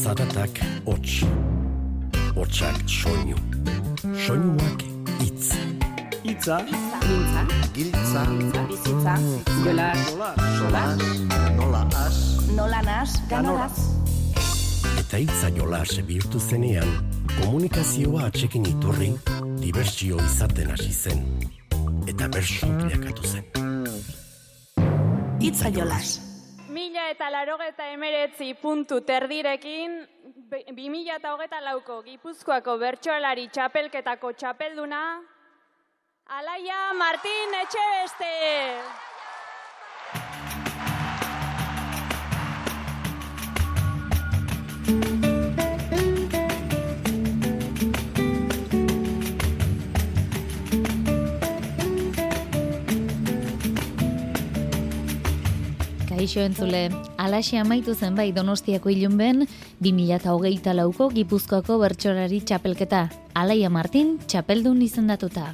Zaratak hots, hotsak soinu, soinuak hitz. Hitza, mintza, giltza, bizitza, jolas, solas, nola has, nola nas, ganoraz. Eta hitza jolas bihurtu zenean, komunikazioa atsekin iturri, dibertsio izaten hasi zen, eta bertso bilakatu zen. Hitza jolas. 1089 puntu terdirekin 2024ko Gipuzkoako bertsolari txapelketako txapelduna Alaia Martin Etxebeste. Kaixo entzule, alaxe amaitu zen bai Donostiako ilunben 2024ko Gipuzkoako bertsolari txapelketa. Alaia Martin txapeldun izendatuta.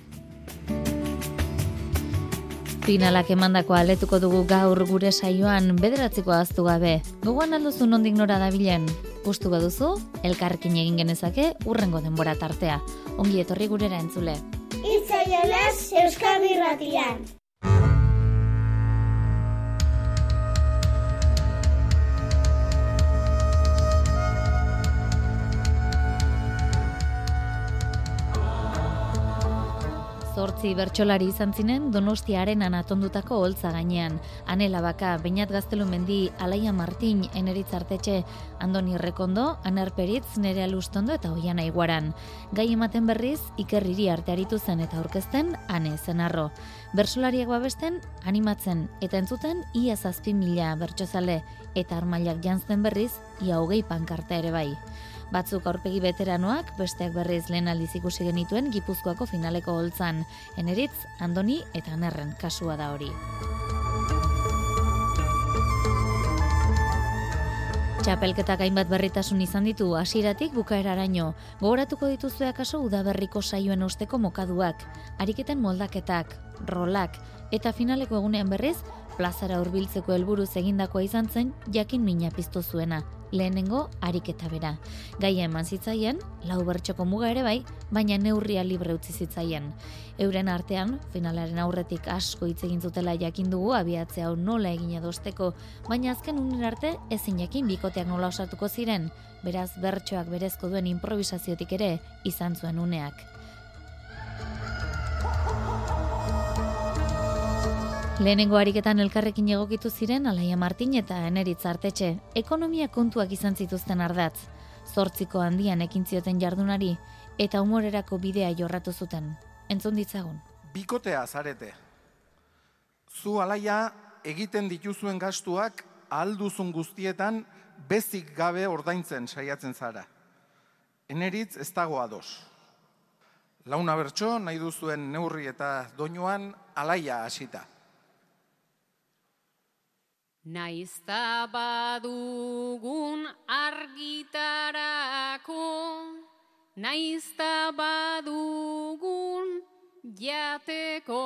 Finalak emandako aletuko dugu gaur gure saioan bederatziko ahaztu gabe. Gogoan alduzu nondik nora dabilen? Gustu baduzu, elkarrekin egin genezake hurrengo denbora tartea. Ongi etorri gurera entzule. Hitza jolas Euskadi Irratian. Zortzi bertsolari izan zinen Donostia Arenan atondutako holtza gainean. Anela Baka, Beñat Gaztelumendi, Alaia Martin, Eneritz Artetxe, Andoni Rekondo, Anar Peritz, Nerea Lustondo eta Oiana Iguaran. Gai ematen berriz, Iker Iriarte aritu zen eta aurkezten Ane Zenarro. Bertsolariak babesten, animatzen eta entzuten ia 7.000 bertsozale eta armailak janzten berriz ia 20 pankarta ere bai. Batzuk aurpegi veteranoak, besteak berriz lehen aldiz ikusi genituen Gipuzkoako finaleko holtzan. Eneritz, Andoni eta Anerren kasua da hori. Txapelketak hainbat berritasun izan ditu hasieratik bukaeraraino. Gogoratuko dituzue akaso udaberriko saioen osteko mokaduak, ariketen moldaketak, rolak eta finaleko egunean berriz plazara hurbiltzeko helburuz egindakoa izan zen jakin mina piztu zuena. Lehenengo ariketa bera. Gaia eman zitzaien, 4 bertsoko muga ere bai, baina neurria libre utzi zitzaien. Euren artean, finalaren aurretik asko hitz egin zutela jakin dugu abiatze hau nola egin edosteko, baina azken unen arte ezin jakin bikoteak nola osatuko ziren, beraz bertsoak berezko duen improvisaziotik ere izan zuen uneak. Lehenengo ariketan elkarrekin egokitu ziren Alaia Martin eta Eneritz Artetxe. Ekonomia kontuak izan zituzten ardatz. 8ko handian ekin zioten jardunari eta humorerako bidea jorratu zuten. Entzun ditzagun. Bikotea zarete. Zu Alaia egiten dituzuen gastuak ahal duzun guztietan bezik gabe ordaintzen saiatzen zara. Eneritz ez dago ados. Launa bertso nahi duzuen neurri eta doinuan Alaia hasita. Naizta badugun argitarako, naizta badugun jateko,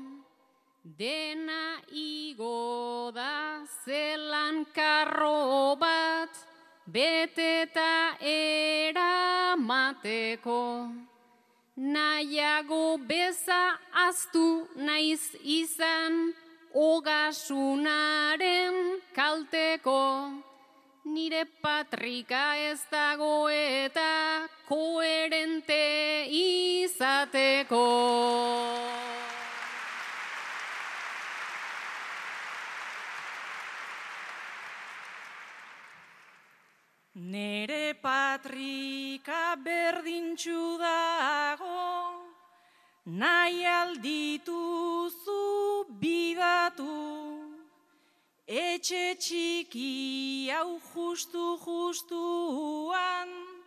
dena igo da zelan karro bat, beteta eramateko. Nahiago beza aztu naiz izan, ogasunaren kalteko, nire patrika ez dago eta koherente izateko. Nere patrika berdintxu dago, nahi aldituzu bidatu, etxe txiki hau justuan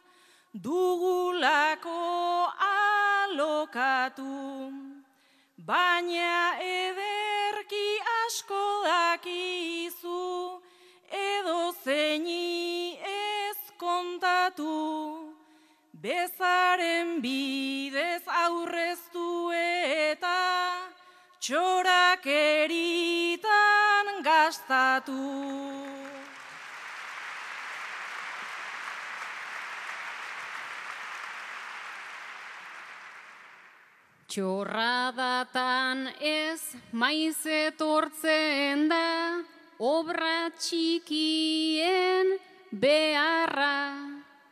dugulako alokatu, baina ederki asko dakizu, edo zeini ez kontatu, bezaren bidez aurreztu eta txorakeritan gastatu. Txorradatan ez maiz etortzen da, obra txikien beharra.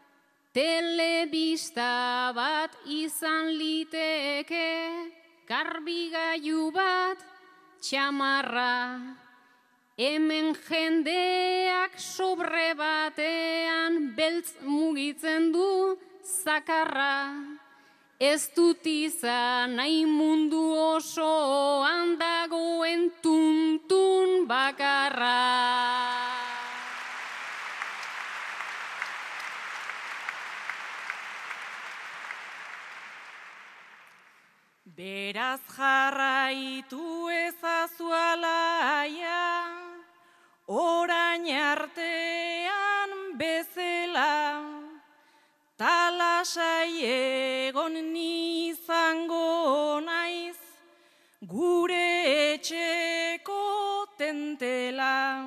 Telebista bat izan liteke, garbigailu bat txamarra. Hemen jendeak sobre batean beltz mugitzen du zakarra. Ez dut izan nahi mundu osoan dagoen tuntun bakarra. Beraz jarraitu ezazu alaia, orain artean bezala, talasai egon nizango naiz, gure etxeko tentela.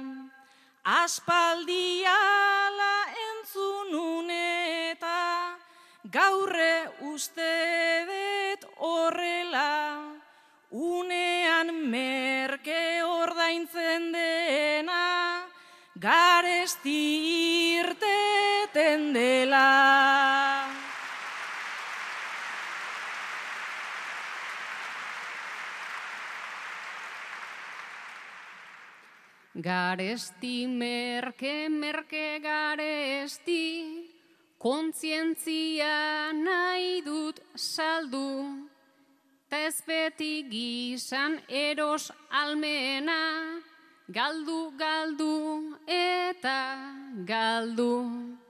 Aspaldiala entzunun eta gaurre uste dut horrela, unean merke ordaintzen dena, garesti irteten dela. Garesti merke garesti, kontzientzia nahi dut saldu, ta ez beti gizan eros almena, galdu eta galdu.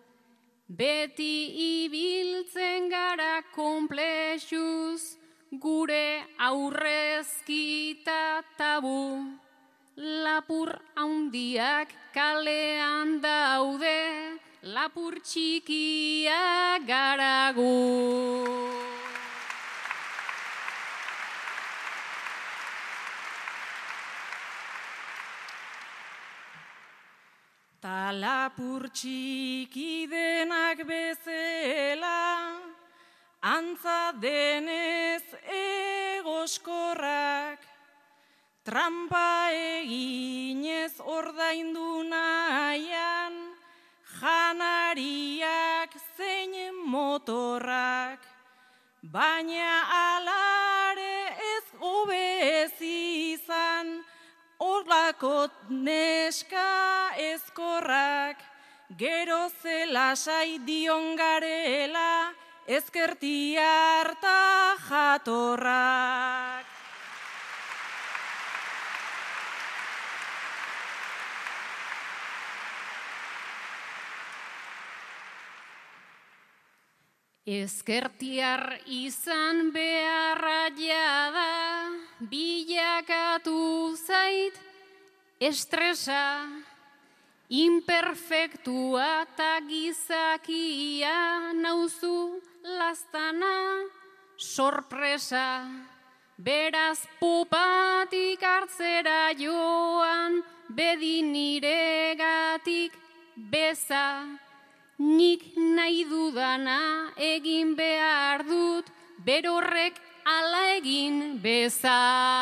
Beti ibiltzen gara konplexuz, gure aurrezkita tabu. Lapur haundiak kalean daude, lapur txikia garagu. Ta lapur txiki denak bezela, antza denez egoskorrak, trampa eginez ordaindu nahian, janariak zein motorrak, baina alare ez hobez izan, horlako neska ezkorrak, gero zelasai dion garela, ezkerti harta jatorrak. Ezkertiar izan beharra jada, bilakatu zait estresa, imperfektua eta gizakia nauzu lastana sorpresa. Beraz popatik hartzera joan, bedi niregatik beza. Nik nahi dudana egin behar dut, berorrek ala egin beza.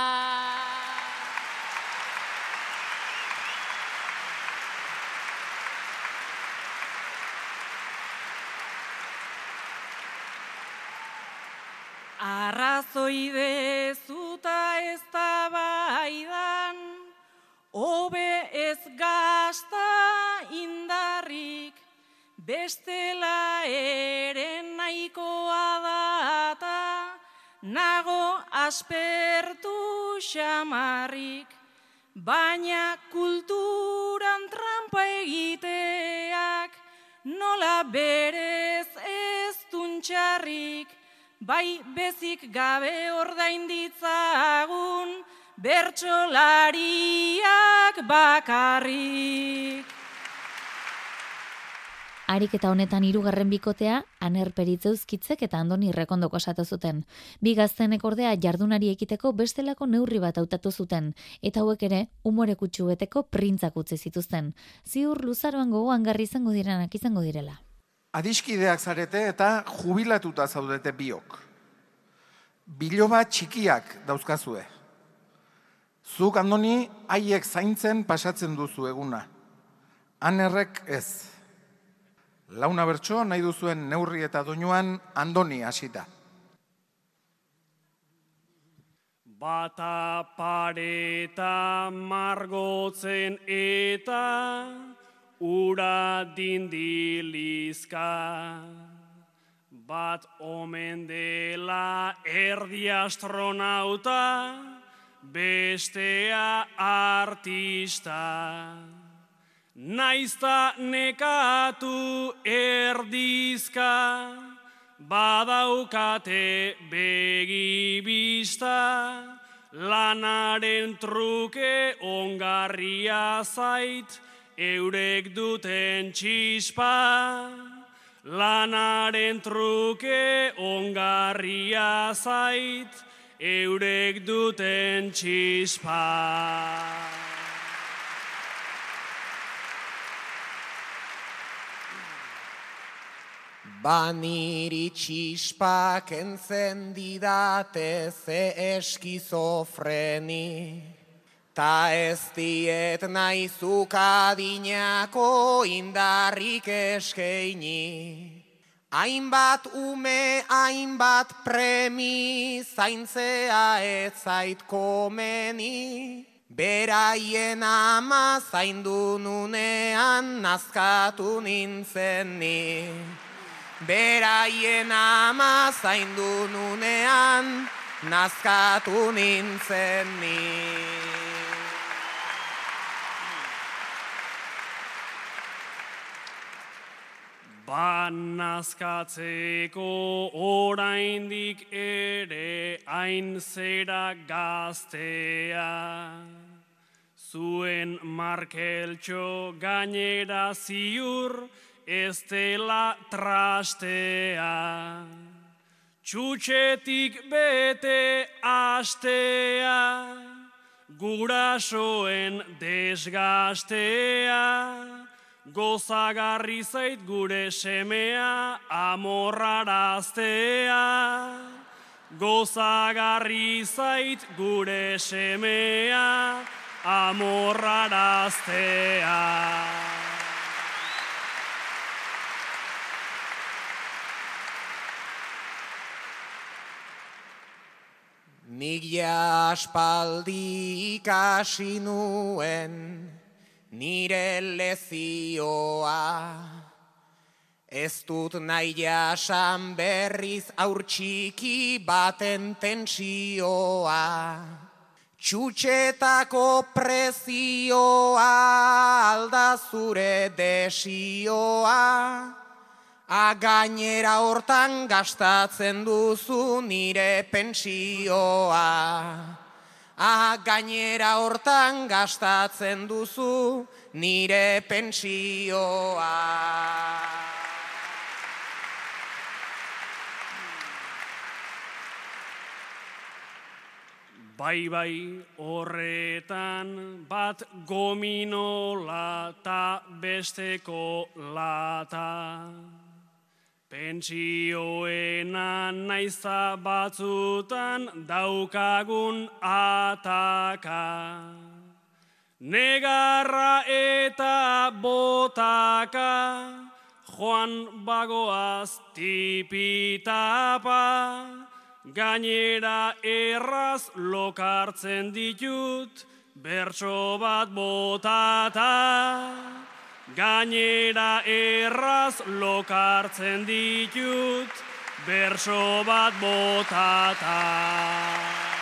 Arrazoi dezuta ez da baidan, hobe ez gazta indarrik, bestela ere nahikoa data, nago aspertu xamarrik, baina kulturan trampa egiteak, nola berez ez duntxarrik, bai bezik gabe ordain ditzagun, bertsolariak bakarrik. Ariketa honetan 3. bikotea, Aner Peritzeuzkitzek eta Andoni Rekondok osatu zuten. Bi gaztenek ordea jardunari ekiteko bestelako neurri bat hautatu zuten, eta hauek ere umore kutsu beteko printzak utzi zituzten. Ziur luzaroan gogoangarri izango direnak izango direla. Adiskideak zarete eta jubilatuta zaudete biok. Biloba txikiak dauzkazue. Zuk, Andoni, haiek zaintzen pasatzen duzu eguna. Anerrek ez. Launa bertso nahi duzuen neurri eta doinuan Andoni hasita. Bata pareta margotzen eta ura dindilizka. Bat omen dela erdi astronauta, bestea artista. Naizta nekatu erdizka, badaukate begibista, lanaren truke ongarria zait, eurek duten txispa. Lanaren truke ongarria zait, eurek duten txispa. Baniri txispak entzen didate ze eskizofreni, ta ez diet nahi zukadinako indarrik eskeini. Hainbat ume, hainbat premi, zaintzea ez zait komeni. Beraien ama zaindu nunean nazkatu nintzen ni. Beraien ama zaindu nunean nazkatu nintzen ni. Nazkatzeko oraindik ere hain zera gaztea. Zuen markeltxo gainera ziur ez dela trastea. Txutxetik bete astea, gurasoen desgastea. Gozagarri zait gure semea amorraraztea. Gozagarri zait gure semea amorraraztea. Nik ja aspaldi ikasi nuen nire lezioa, ez dut nahi jasan berriz aur txiki baten tentsioa. Txutxetako prezioa alda zure desioa, gainera hortan gastatzen duzu nire pentsioa. Gainera hortan gastatzen duzu nire pentsioa. Bai, horretan bat gominola ta besteko lata. Pentsioena naizta batzutan daukagun ataka. Negarra eta botaka, joan bagoaz tipitapa. Gainera erraz lokartzen ditut, bertso bat botata. Gainera erraz lokartzen ditut, bertso bat botata.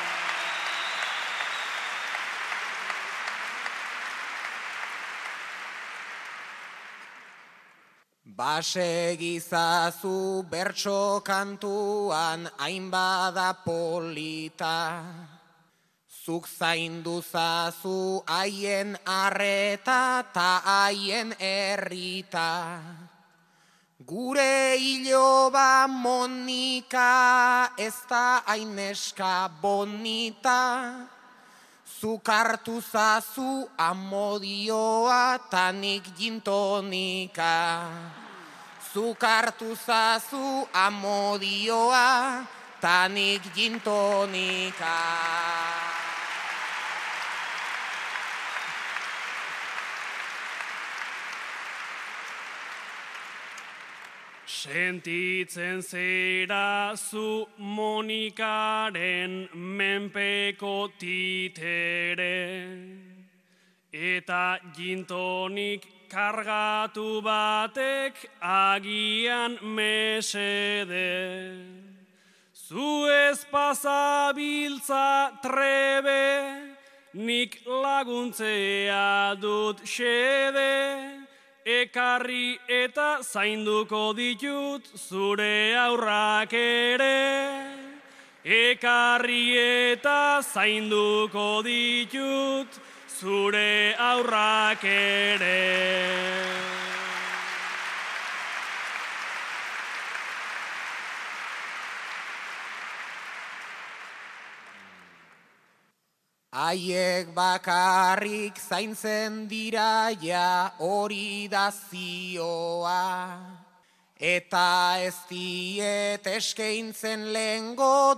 Basegizazu bertso kantuan hainbada polita. Zuk zainduzazu haien arreta ta haien errita. Gure iloba Monika ez da aineska bonita. Zuk hartu zazu amodioa ta nik gintonika. Zuk hartu zazu amodioa tanik gintonika. Sentitzen zera zu Monikaren menpeko titere, eta gintonik kargatu batek agian mesede. Zu ez pasabiltza trebe, nik laguntzea dut xede, ekarri eta zainduko ditut zure aurrak ere. Ekarri eta zainduko ditut zure aurrak ere. Haiek bakarrik zaintzen dira ja hori da zioa, eta ez diet eskaintzen lehengo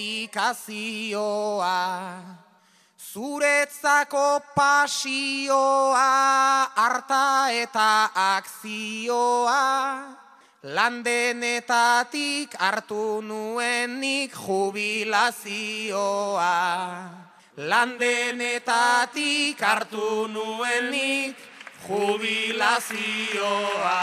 dedikazioa. Zuretzako pasioa, harta eta akzioa, landenetatik hartu nuenik jubilazioa. Landenetatik hartu nuenik jubilazioa.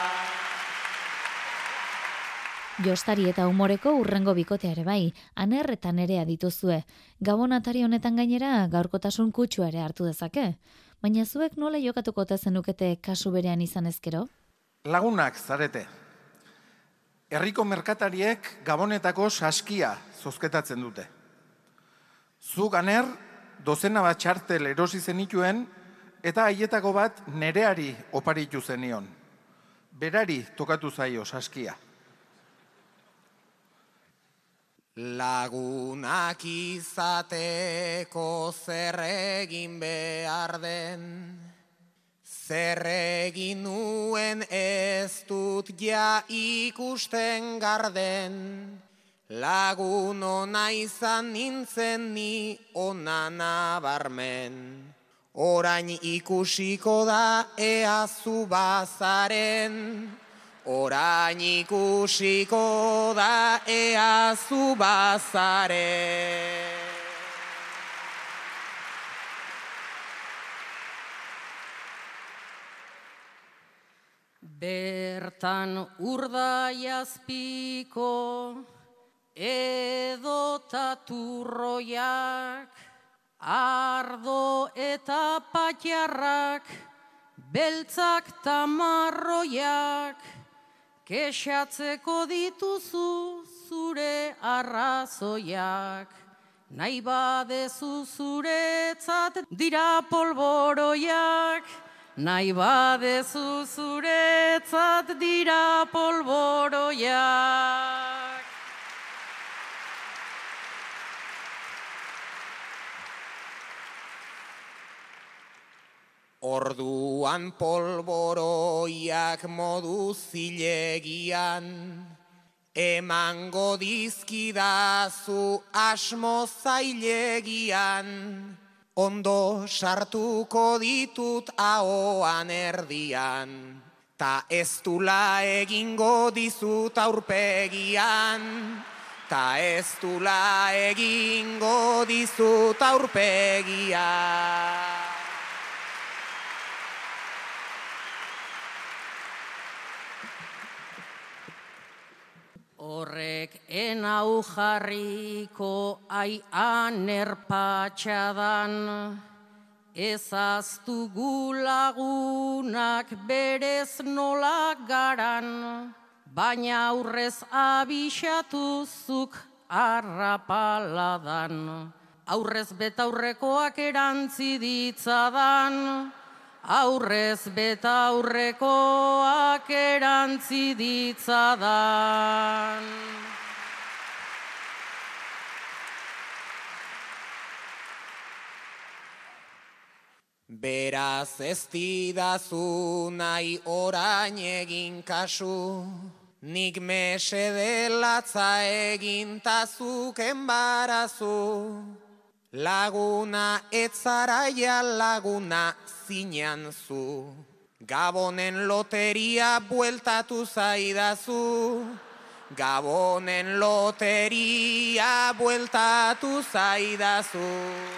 Jostari eta humoreko urrengo bikotea ere bai, Aner eta Nerea dituzue. Gabon atari honetan gainera gaurkotasun kutsua ere hartu dezake. Baina zuek nola jokatuko ote zenukete kasu berean izan ezkero? Lagunak zarete. Herriko merkatariek Gabonetako saskia zozketatzen dute. Zuk Aner, dozena bat txartel erosi zenituen, eta haietako bat Nereari oparitu zenion. Berari tokatu zaio saskia. Lagunak izateko zer egin behar den, zer egin nuen ez dut ja ikusten garden. Lagun ona izan nintzen ni ona nabarmen, orain ikusiko da ea zu bazaren. Orain ikusiko da ea zu bazaren. Bertan urdaiazpiko edota turroiak, ardo eta patxarrak, beltzak tamarroiak, kexatzeko dituzu zure arrazoiak. Nahi badezu zuretzat dira polboroiak, nahi badezu zuretzat dira polboroiak. Orduan polboroiak modu zilegian, emango dizkidazu asmo zailegian, ondo sartuko ditut ahoan erdian, ta ez dula egingo dizut aurpegian, ta ez dula egingo dizut aurpegian. Horrek enau jarriko Aner patxadan, ezaztu gulagunak berez nola garan, baina aurrez abixatuzuk arrapaladan. Aurrez betaurrekoak erantzi ditzadan, aurrez betaurrekoak erantzi ditzadan. Beraz ez didazu nahi orain egin kasu, nik mesede latza egintazuk enbarazu, laguna etzaraia laguna zinean zu, Gabonen loteria bueltatu zaidazu, Gabonen loteria bueltatu zaidazu.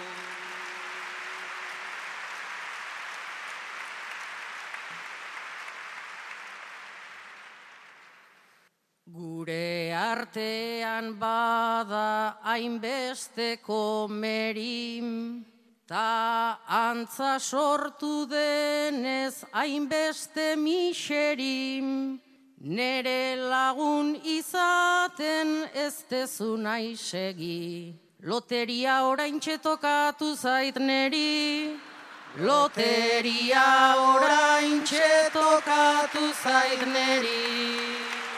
Gure artean bada hainbesteko merim, ta antza sortu denez hainbeste miserim, nere lagun izaten ez dezu nahi segi. Loteria oraintxe tokatu zait neri, loteria oraintxe tokatu zait neri.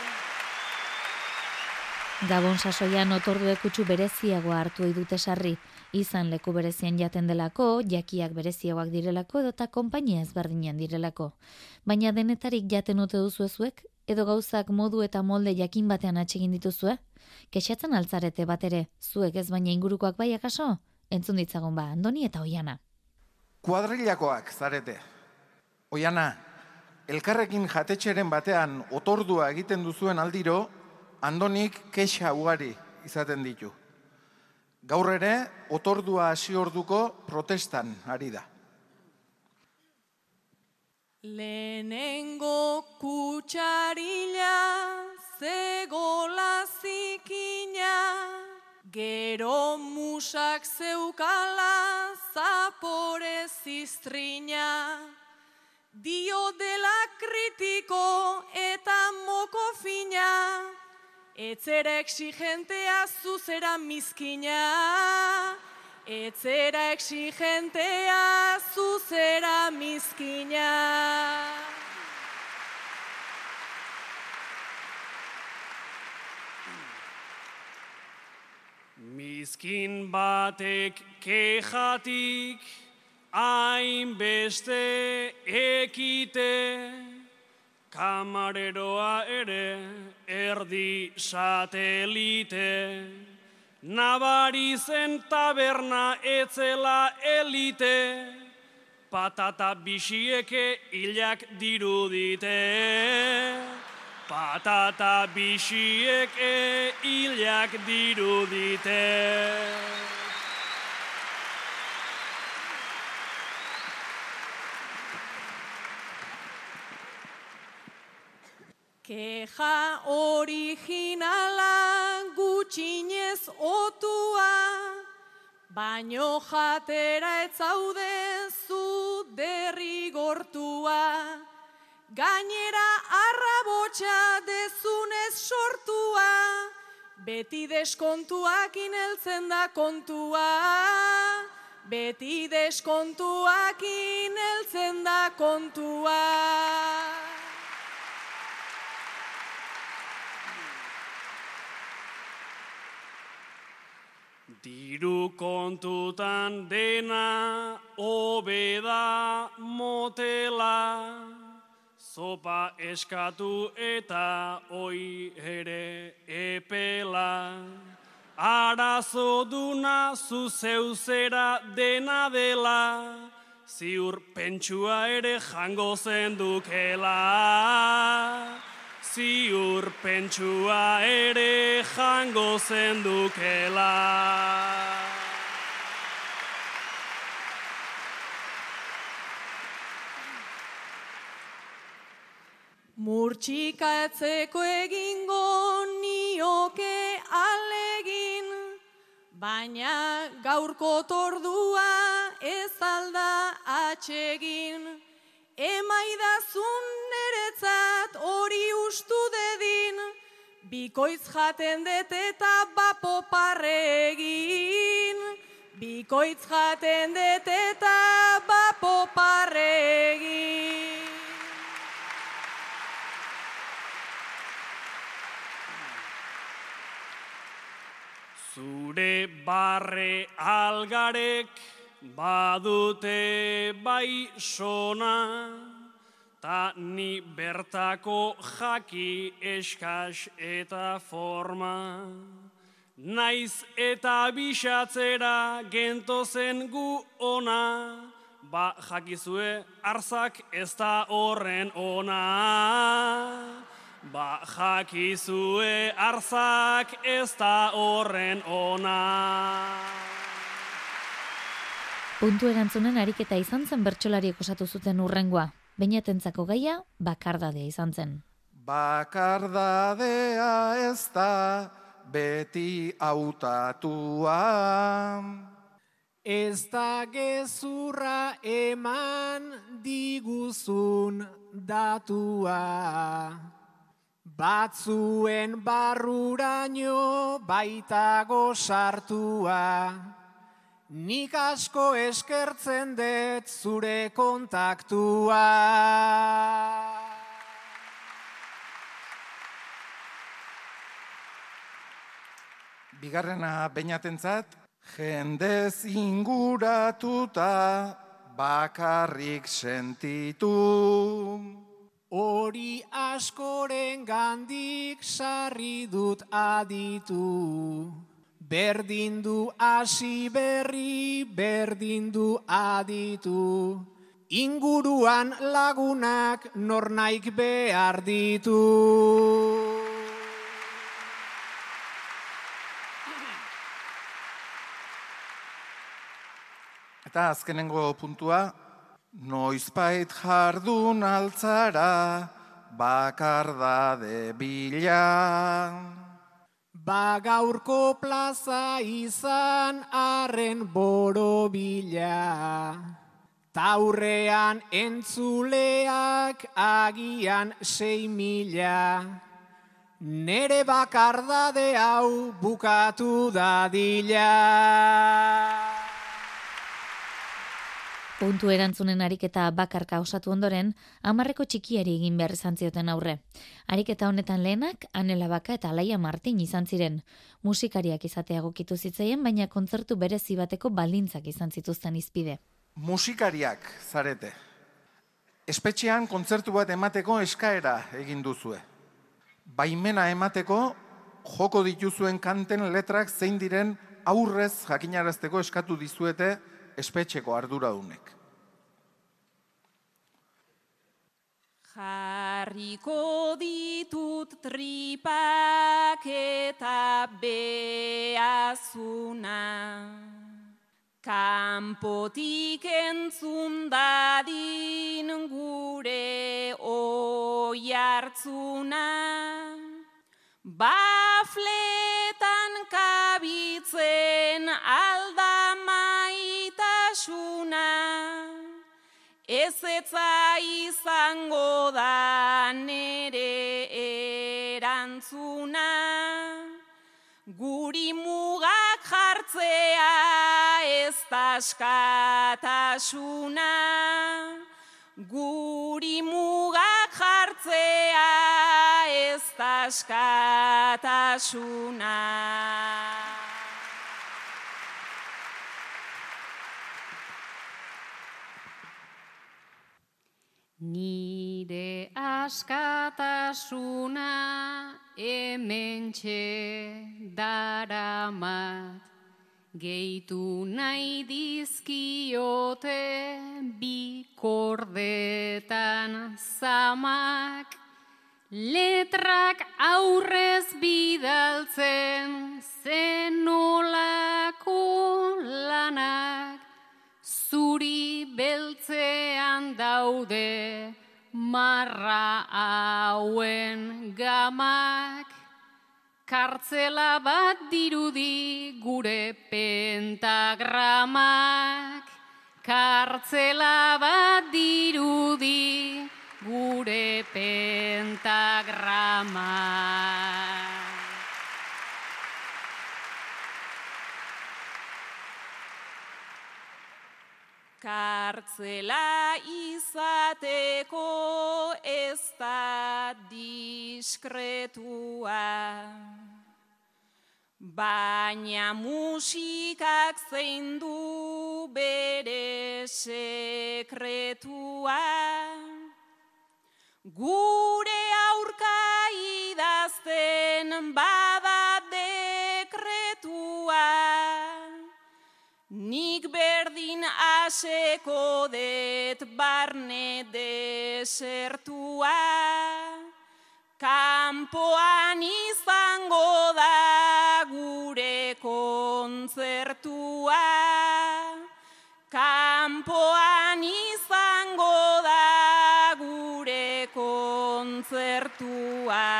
Gabon sasoian otordue kutsu bereziagoa hartu edute sarri, izan leku berezian jaten delako, jakiak bereziagoak direlako edota konpainia ezberdinan direlako. Baina denetarik jaten ote duzuezuek, edo gauzak modu eta molde jakin batean atsegin dituzue? Kexatzen altzarete bat ere, zuek ez baina ingurukoak bai akaso? Entzun ditzagun ba, Andoni eta Oiana. Kuadrillakoak zarete. Oiana, elkarrekin jatetxeren batean otordua egiten duzuen aldiro, Andonik kexa ugari izaten ditu. Gaur ere, otordua hasi orduko protestan ari da. Lehenengo kutsarila, zegola zikina, gero musak zeukala, zapore ziztrina. Dio dela kritiko eta moko fina, etzera exigentea zuzera mizkina, etzera exigentea zuzera mizkina. Mizkin batek kejatik hainbeste ekite, kamareroa ere erdi satelite, nabari zen taberna etzela elite, patata bisieke hilak dirudite, patata bisieke hilak dirudite. Keja originala gutxinez otua, baino jatera etzaude zu derrigortua. Gainera arrabotsa dezunez sortua, beti deskontuak ineltzen da kontua, beti deskontuak ineltzen da kontua. Diru kontutan dena hobeda motela, zopa eskatu eta oi ere epela. Arazo duna zuzeuzera dena dela, ziur pentsua ere jango zendukela. Ziur pentsua ere jango zendukela. Murtsika etzeko egingo nioke alegin, baina gaurko tordua ez alda atsegin. Emaidazun neretzat hori ustu dedin, bikoitz jaten det eta bapo parregin. Bikoitz jaten det eta bapo parregin. Zure barre algarek badute bai sona, ta ta ni bertako jaki eskas eta forma. Naiz eta bisatzera gentozen gu ona, ba jakizue arzak ez da horren ona. Ba jakizue arzak ez da horren ona. Puntu erantzunen ariketa izan zen bertsolariek osatu zuten urrengoa. Beinatentzako gaia bakardadea izan zen. Bakardadea ez da beti hautatua. Ez da gezurra eman diguzun datua. Batzuen barruraino baitago sartua. Nik asko eskertzen dut zure kontaktua. Bigarrena beinatentzat, jendez inguratuta bakarrik sentitu. Hori askoren gandik sarri dut aditu. Berdin du hasi berri, berdin du aditu. Inguruan lagunak nornaik behar ditu. Eta azkenengo puntua, noizbait jardun altzara, bakardade bila. Ba gaurko plaza izan arren borobila. Taurrean entzuleak agian 6.000. Nere bakardade hau bukatu dadila. Puntu erantzunen ariketa bakarka osatu ondoren, 10 txikiari egin behar izan zioten aurre. Ariketa honetan lehenak, Anela Baka eta Alaia Martin izan ziren. Musikariak izatea egokitu zitzaien, baina kontzertu berezi bateko baldintzak izan zituzten izpide. Musikariak zarete. Espetxean kontzertu bat emateko eskaera egin duzue. Baimena emateko, joko dituzuen kanten letrak zein diren aurrez jakinarazteko eskatu dizuete espetxeko arduradunek. Jarriko ditut tripak eta behazuna, kanpotik entzun dadin gure oihartzuna, bafletan kabitzen aldamaitasuna, ez etza izango da nere erantzuna, guri mugak jartzea ez da askatasuna, guri mugak jartzea ez da askatasuna. Nire askatasuna hementxe daramat, gehitu nahi dizkiote bi kordetan zamak, letrak aurrez bidaltzen zenolako lanak, zuri beltzean daude marra hauen gamak, kartzela bat dirudi gure pentagramak, kartzela bat dirudi gure pentagramak. Kartzela izateko ez da diskretua, baina musikak zein du bere sekretua. Gure aurka idazten bada dekretua, nik berdin aseko det barne desertua. Kanpoan izango da gure kontzertua. Kanpoan izango da gure kontzertua.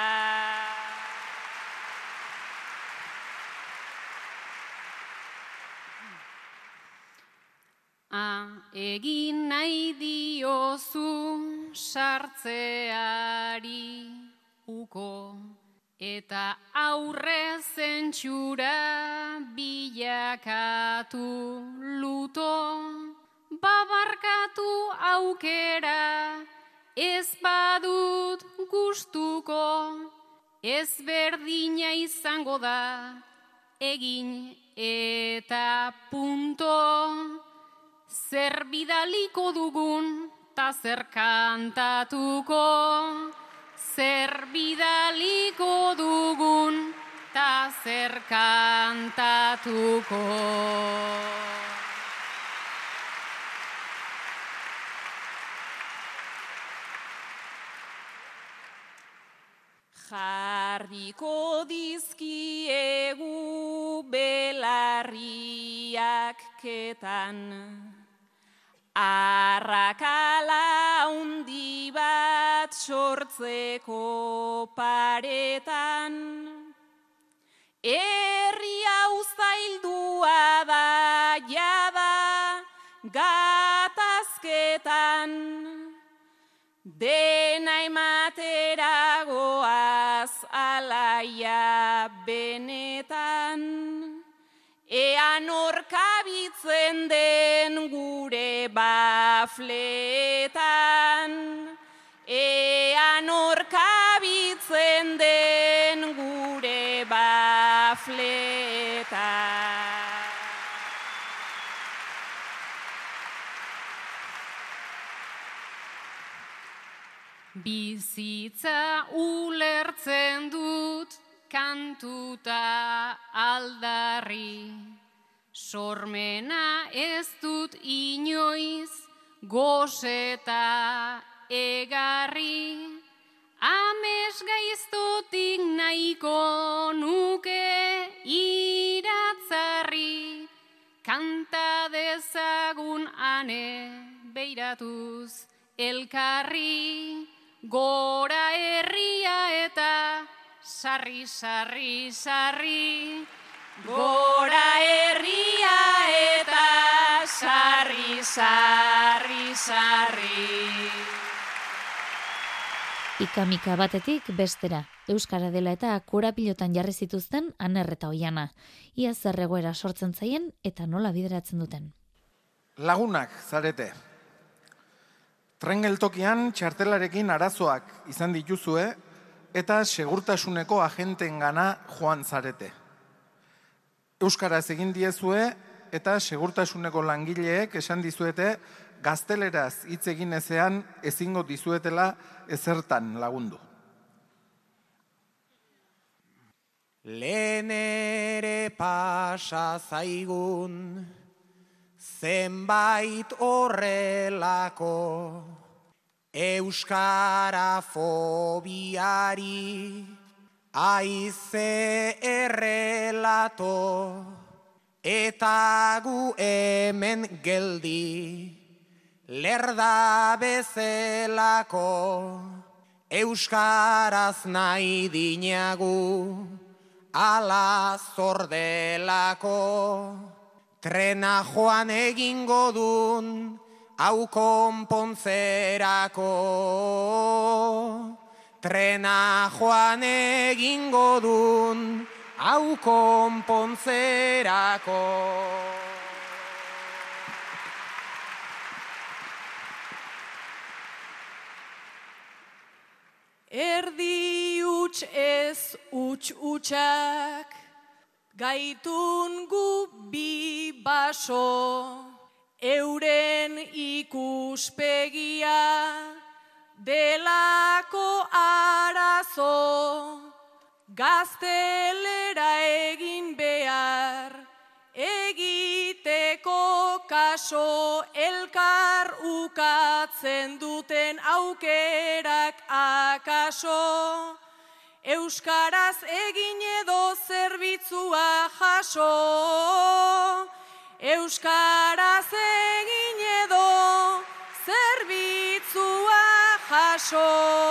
Egin nahi diozu sartzeari uko, eta aurre zentsura bilakatu luto. Babarkatu aukera ez badut gustuko, ez berdina izango da egin eta punto. Zer bidaliko dugun ta zer kantatuko, zer bidaliko dugun ta zer kantatuko. Jarriko dizkiegu belarriak ketan, arrakala handi bat sortzeko paretan. Herri hau zaildua da jada gatazketan, dena ematera goaz alaia benetan. Ean orkabitzen den gure bafletan, ean orkabitzen den gure bafletan. Bizitza ulertzen dut kantuta aldarri, sormena ez dut inoiz gozeta egarri. Ames gaiztotik nahiko nuke iratzarri, kanta dezagun ane beiratuz elkarri. Gora herria eta sarri, sarri, sarri. Gora herria eta sarri, sarri, sarri. Ika-mika batetik bestera, euskara dela eta korapilotan jarri zituzten Aner eta Oiana. Ia zer egoera sortzen zaien eta nola bideratzen duten. Lagunak zarete. Tren geltokian txartelarekin arazoak izan dituzue eta segurtasuneko agentengana joan zarete. Euskaraz egin diezue eta segurtasuneko langileek esan dizuete gazteleraz hitz egin ezean ezingo dizuetela ezertan lagundu. Lehen ere pasa zaigun zenbait horrelako euskara fobiari aize errelato eta gu hemen geldi lerda bezelako euskaraz nahi dinagu ala zordelako. Trena joan egingo dun hau konpontzerako. Trena joan egingo dun hau konpontzerako. Erdi huts ez hutsak, gaitun gu bi baso, euren ikuspegia dela arazo, gaztelera egin behar, egiteko kaso elkar ukatzen duten aukerak akaso, euskaraz egin edo zerbitzua jaso, euskaraz egin edo zerbitzua jaso.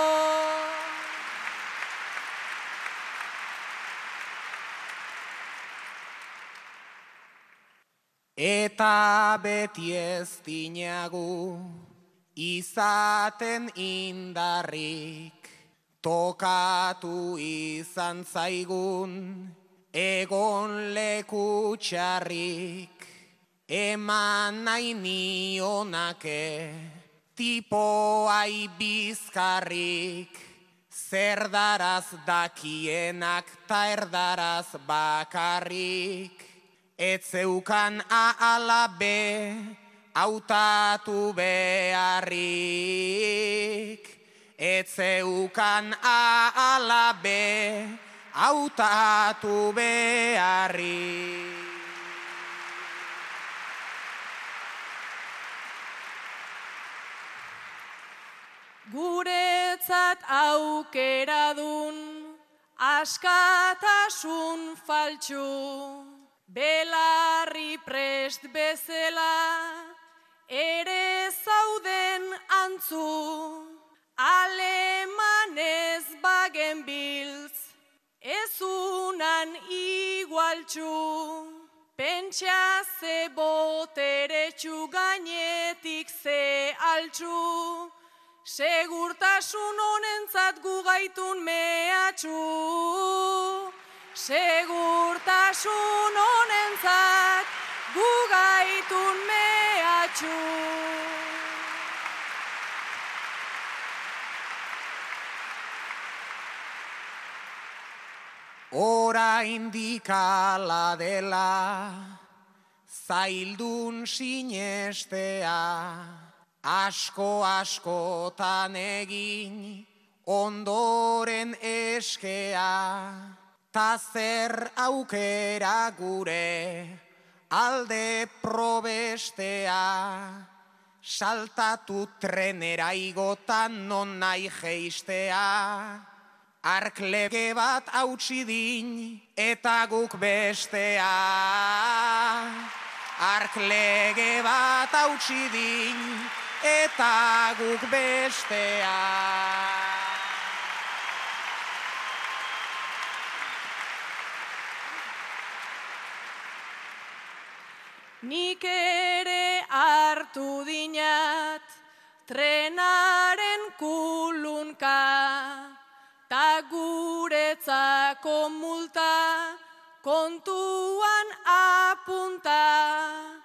Eta beti ez dinagu izaten indarrik, tokatu izan zaigun egon leku txarrik, eman nahi nionake tipoai bizkarrik, zerdaraz dakienak ta erdaraz bakarrik, ez zeukan A ala B hautatu beharrik, ez zeukan A ala B hautatu beharrik. Guretzat aukeradun askatasun faltsu, belarri prest bezala ere zauden antzu, alemanez bagen biltz, ezunan igualtxu, pentsa ze boteretxu gainetik ze altxu, segurtasun honentzat gugaitun mehatxu, segurtasun honentzat gugaitun mehatxu. Oraindik hala dela, zaildun sinestea, askotan egin ondoren eskea, ta zer aukera gure alde probestea, saltatu trenera igotan non nahi geistea, arklege bat hautsi din eta guk bestea, arklege bat hautsi din eta guk bestea. Nik ere hartu dinat trenaren kulunka, ta guretzako multa kontuan apunta,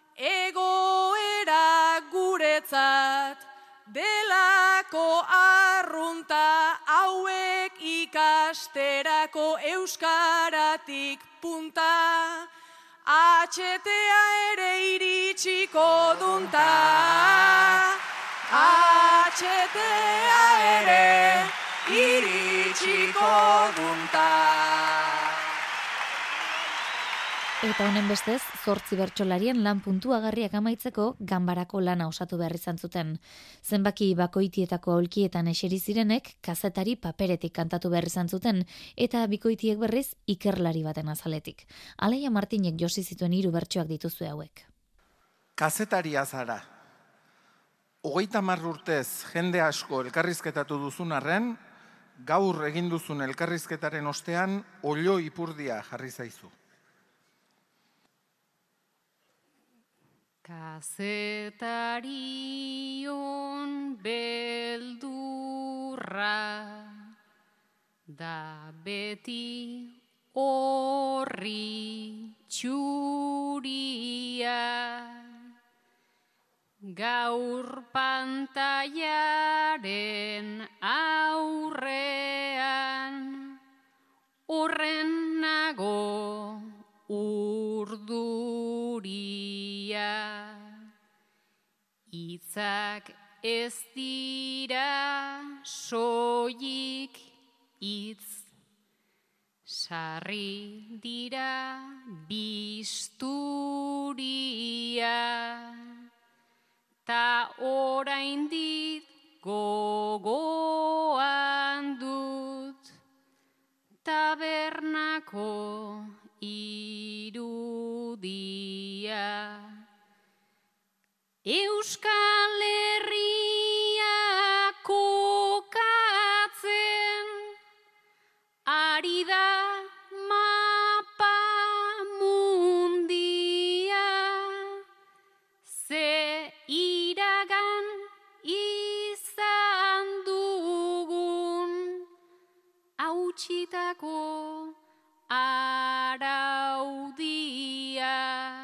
egoera guretzat delako arrunta, hauek ikasterako euskaratik punta, HTA ere iritsiko dunta, HTA ere iritsiko dunta. Eta honen bestez, 8 bertsolarien lan puntuagarriak amaitzeko ganbarako lana osatu behar izan zuten. Zenbaki bakoitietako aulkietan eseri zirenek kazetari paperetik kantatu behar izan zuten, eta bikoitiek berriz ikerlari baten azaletik. Alaia Martinek josi zituen 3 bertsoak dituzue hauek. Kazetaria zara. 30 urtez jende asko elkarrizketatu duzun arren, gaur egin duzun elkarrizketaren ostean olio ipurdia jarri zaizu. Kazetarion beldurra da beti horri txuria, gaur pantailaren aurrean horren nago urduria. Hitzak ez dira soilik hitz. Sarri dira bisturia, ta oraindik gogoan dut tabernako irudia. Euskal Herria kokatzen ari da mapa mundia, ze iragan izan dugun hautsitako araudia.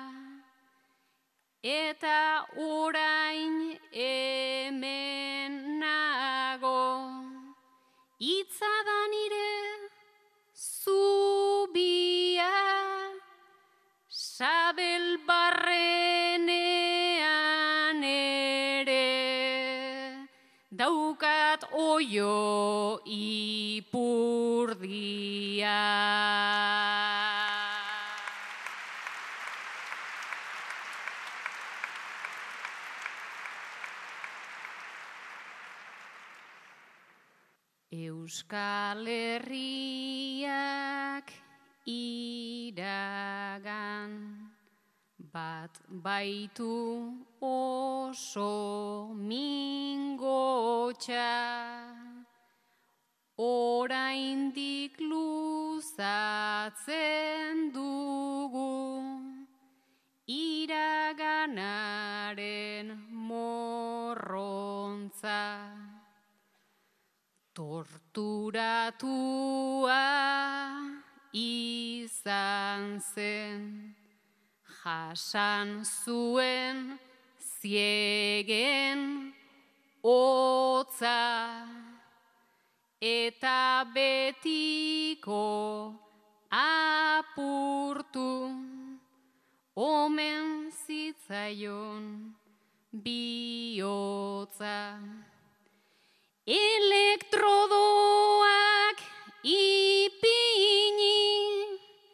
Eta orain hemen nago, hitza da nire zubia, Sabel barrenean ere, daukat oio ipurdia. Euskal Herriak iragan bat baitu oso mingotxa, oraindik luzatzen dugu iraganaren morrontza. Torturatua izan zen, jasan zuen ziegen hotza, eta betiko apurtu omen zitzaion bihotza. Elektrodoak ipini,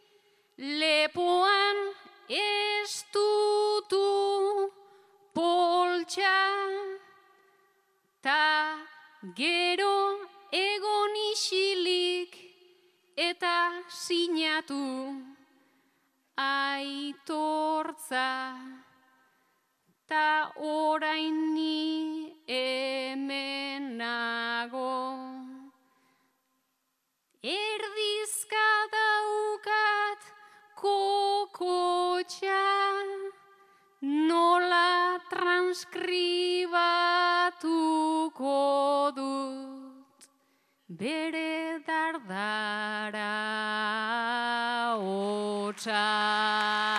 lepoan estutu poltsa, ta gero egon isilik eta sinatu aitortza. Ta orain ni hemen nago, erdizka daukat kokotxa, nola transkribatuko dut bere dardara hotsa.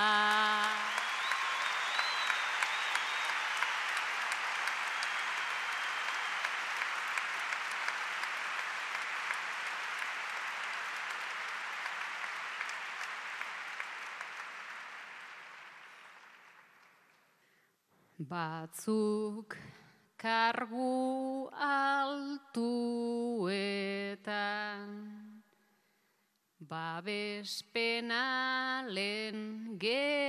Batzuk kargu altuetan, babes penalen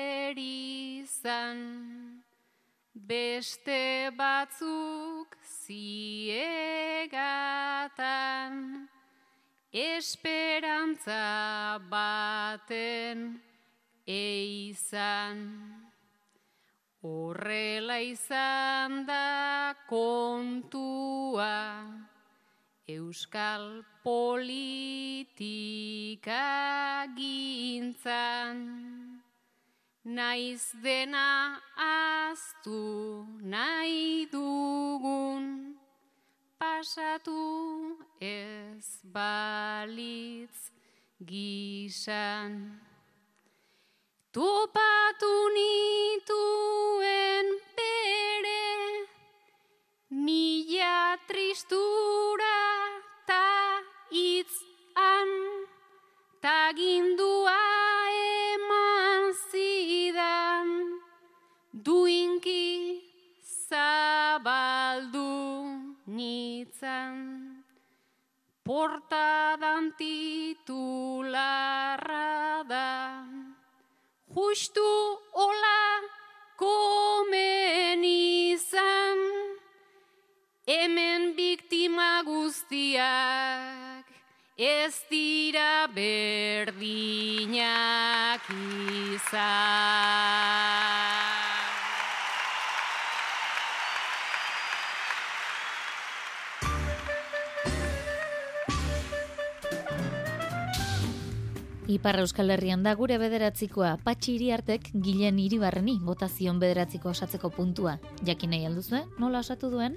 gerizan, beste batzuk ziegatan, esperantza baten eizan. Horrela izan da kontua, euskal politika gintzan, naiz dena ahaztu nahi dugun, pasatu ez balitz gisan. Topatu nituen bere, mila tristura ta hitzan, ta gindua eman zidan, duinki zabaldu nitzan. portadan titularra da. Justu hola komen izan, hemen biktima guztiak ez dira berdinak izan. Ipar Euskal Herrian da gure bederatzikoa, Patxi Iriartek Gilen Iribarreni botazion bederatziko osatzeko puntua. Jakin nahi alduzue, nola osatu duen?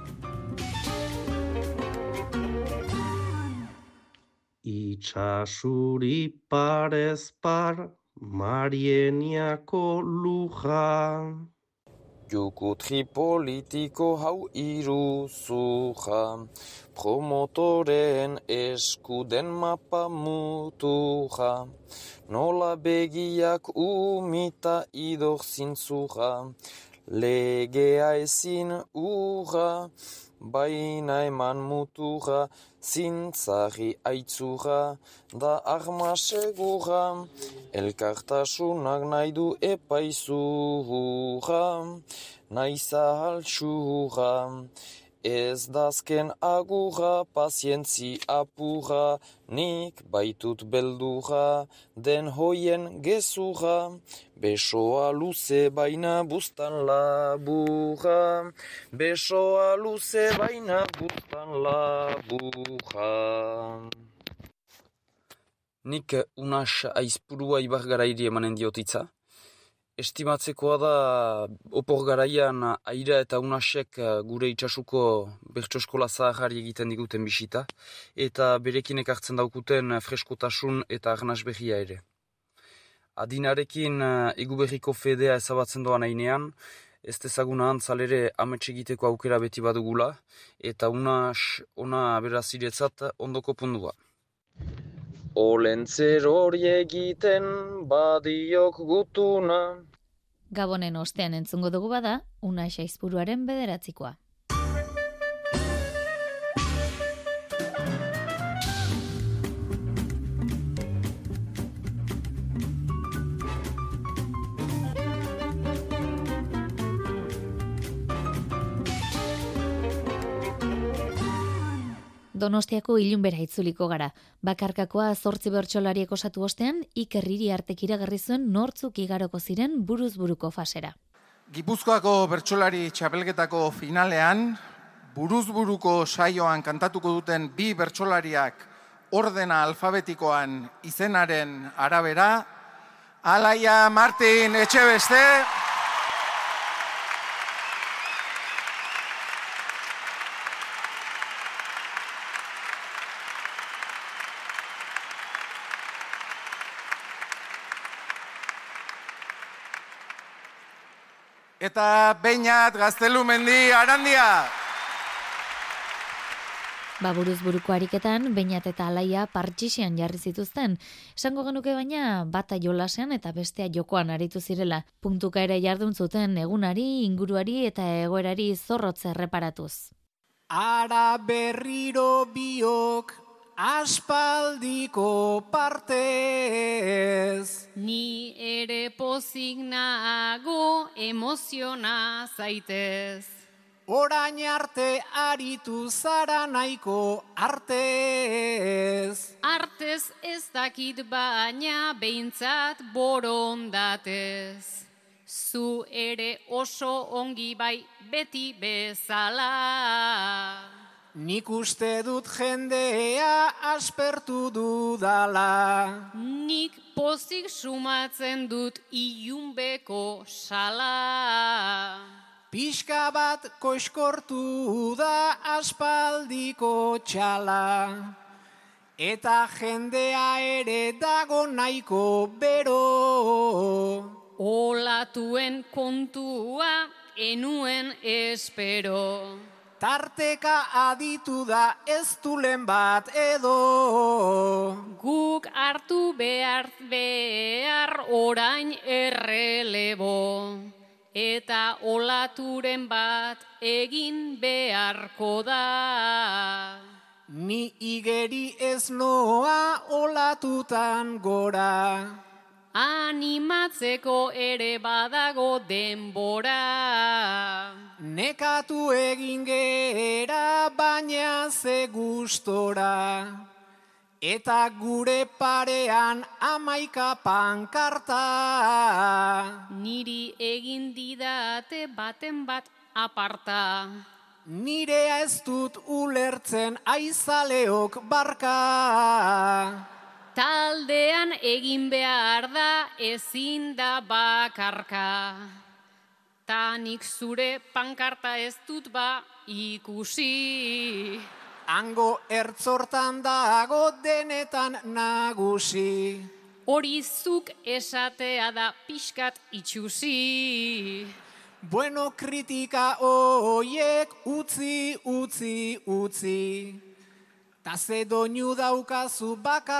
Itxasuri parez par, Marieniako luja. Jukutri politiko hau iruzuja, promotoren eskuden mapa mutuja, nola begiak umita idor zintzuja, legea ezin urra, baina eman mutuja, zintzari aitzura, da arma segura, elkartasunak nahi du epaizura, nahi zahaltsura, ez dazken agura, pazientzi apura, nik baitut beldura, den hoien gezura, besoa luze baina bustan labura, besoa luze baina bustan labura. Nik unas aizpurua ibar garairi emanen diotitza. Estimatzekoa da opor garaian aira eta unasek gure itsasuko bertsoskola zaharri egiten diguten bisita, eta berekin ekartzen daukuten freskotasun eta arnaz berria ere. Adinarekin Eguberriko Fedea ezabatzen doan ainean, ez dezaguna antzalere amets egiteko aukera beti badugula, eta unas ona beraziretzat ondoko pundua. Olentzer hori egiten badiok gutuna. Gabonen ostean entzungo dugu bada, Unas aizpuruaren bederatzikoa. Donostiako Ilunbera itzuliko gara. Bakarkakoa 8 bertsolariek osatu ostean, Iker Iriartek iragarri zuen nortzuk igaroko ziren buruz buruko fasera. Gipuzkoako bertsolari txapelketako finalean, buruz buruko saioan kantatuko duten 2 bertsolariak ordena alfabetikoan izenaren arabera, Alaia Martin Etxebeste, eta Beñat Gaztelumendi Arandia. Buruz buruko ariketan, Beñat eta Alaia partxixian jarri zituzten. Esango genuke baina, bata jolasean eta bestea jokoan aritu zirela. Puntuka ere jardun zuten egunari, inguruari eta egoerari zorrotz erreparatuz. Ara berriro biok aspaldiko partez. Ni ere pozik nago emoziona zaitez. Orain arte aritu zara nahiko artez. Artez ez dakit baina behintzat borondatez. Zu ere oso ongi bai beti bezala. Nik uste dut jendea aspertu dudala. Nik pozik sumatzen dut ilunbeko sala. Pixka bat koiskortu da aspaldiko txala. Eta jendea ere dago nahiko bero. Olatuen kontua enuen espero. Tarteka aditu da ez dulen bat edo. Guk hartu behar orain errelebo. Eta olaturen bat egin beharko da. Ni Iger batutan gora. Animatzeko ere badago denbora. Nekatu egin gera baina ze gustora. Eta gure parean 11 pankarta. Niri egin didate baten bat aparta. Nirea ez dut ulertzen aizaleok barka. Taldean egin behar da ezin da bakarka. Ta nik zure pankarta ez dut ba ikusi. Hango ertzortan dago denetan nagusi. Hori zuk esatea da pixkat itxusi. Bueno, kritika hoiek utzi. Ta ze doinu daukazu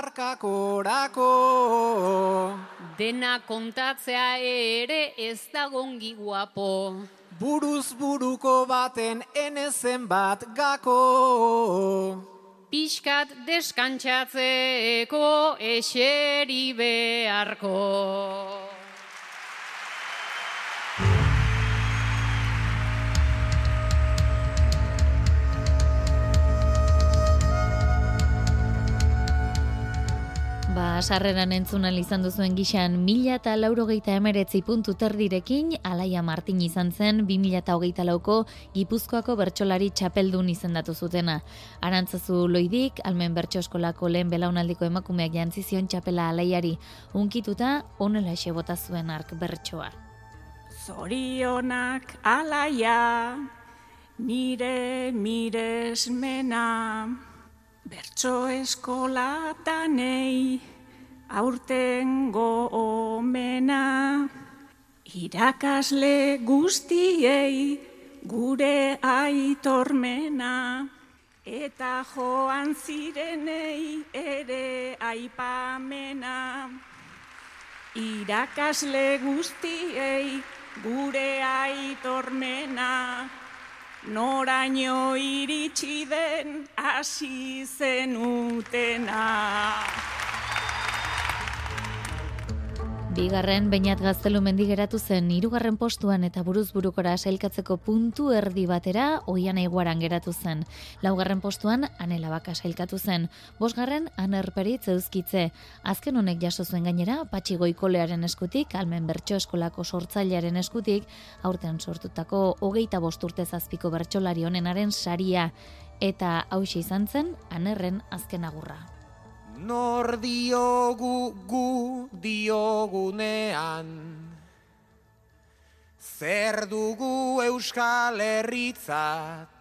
bakarkakorako. Dena kontatzea ere ez dagongi guapo. Buruz buruko baten enezen bat gako. Pixkat deskantzatzeko eseri beharko. Sarreran entzunal izan duzuen gixan 1089 puntu terdirekin Alaia Martin izan zen 2024ko Gipuzkoako bertsolari txapeldun izendatu zutena. Arantzazu Loidik, Almen Bertso Eskolako lehen belaunaldiko emakumeak jantzi zion txapela Alaiari. Unkituta honela bota zuen hark bertsoa. Zorionak Alaia, nire miresmena, bertso eskolatanei, aurtengo omena, irakasle guztiei gure aitormena, eta joan zirenei ere aipamena. Irakasle guztiei gure aitormena, noraino iritsi den hasi zenutena. Bigarren Beñat Gaztelu mendigeratu zen 3. postuan eta buruz burukora sailkatzeko puntu erdi batera Oiana Iguaran geratu zen. 4. postuan Anela Baka sailkatu zen. 5. Aner Peritz Euskitze. Azken honek jaso zuen gainera Patxi Goikolearen eskutik, Almen Bertso Eskolako sortzailearen eskutik, aurten sortutako 25 urte zazpiko bertsolari onenaren saria, eta hauxe izan zen Anerren azken agurra. Nor diogu gu diogunean, zer dugu Euskal Herritzat,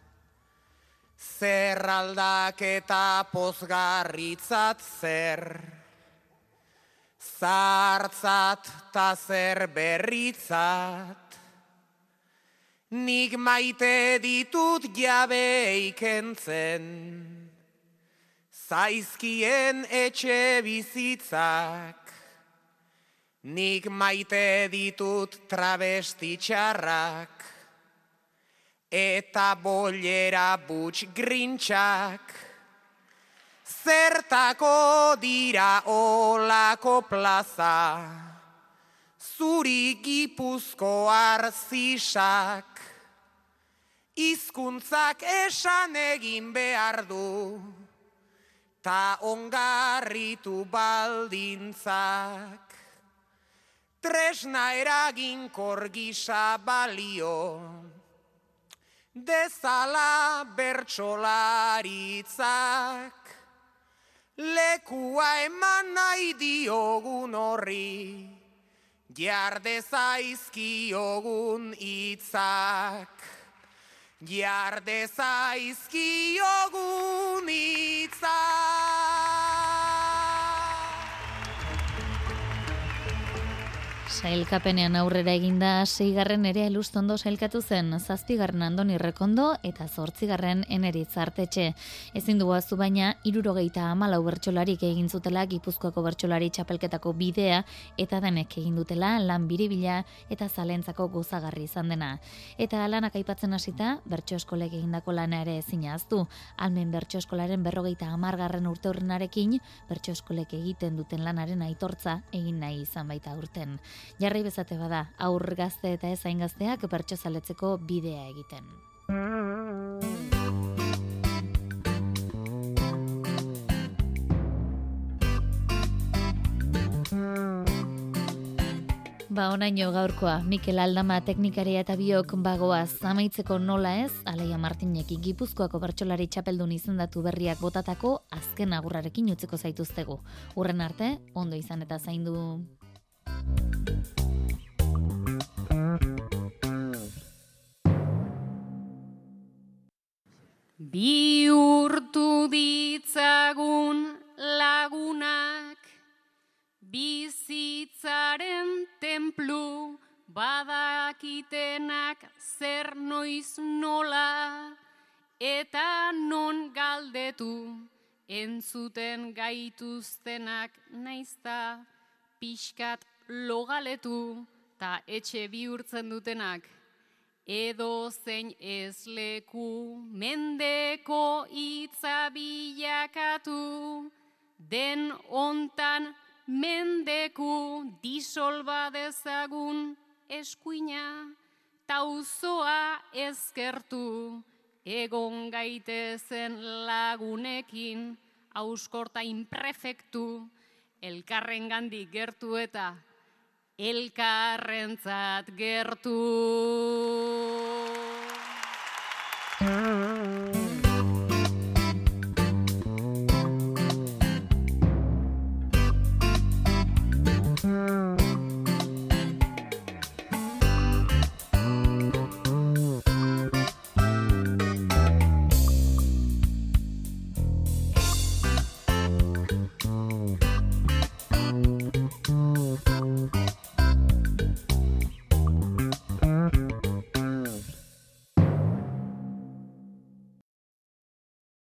zer aldaketa pozgarritzat, zer zartzat ta zer berritzat, nik maite ditut jabeik entzen, zaizkien etxe bizitzak, nik maite ditut travestitxarrak, eta bollera butx grintxak, zertako dira olako plaza, zuri Gipuzkoar zisak, hizkuntzak esan egin behar du, ta ongarritu baldintzak, tresna eraginkor gisa balio, dezala bertsolaritzak, lekua eman nahi diogun horri, jarde zaizkiogun hitzak. Jarde zaizkiogun hitzak. Sailkapenean aurrera eginda 6. Nerea Elustondo sailkatu zen, 7. Andoni Rekondo eta 8. Eneritz Artetxe. Ezin dugu ahaztu baina 74 bertsolarik egin zutela Gipuzkoako bertsolari txapelketako bidea eta denek egin dutela lan biribila eta zalentzako gozagarri izan dena. Eta lanak aipatzen hasita, bertso eskolek egindako lana ere ezin ahaztu. Almen bertso eskolaren 50. urteurrenarekin, bertso eskolek egiten duten lanaren aitortza egin nahi izan baita urten. Jarri bezate bada, aur gazte eta ez hain gazteak bertso zaletzeko bidea egiten. Onaino gaurkoa, Mikel Aldama teknikaria eta biok bagoaz amaitzeko nola ez, Alaia Martinek Gipuzkoako bertsolari txapeldun izendatu berriak botatako azken agurrarekin utziko zaituztegu. Urren arte, ondo izan eta zaindu. Bihurtu ditzagun lagunak, bizitzaren tenplu, badakitenak zer noiz nola, eta non galdetu, entzuten gaituztenak naizta, pixkat logaletu, ta etxe bihurtzen dutenak. Edo zein ez leku, mendeko hitza bilakatu, den ontan mendeku disolba dezagun eskuina, tauzoa ezkertu, egon gaitezen lagunekin, auskortain prefektu, elkarrengandik gertu eta elkarrentzat gertu.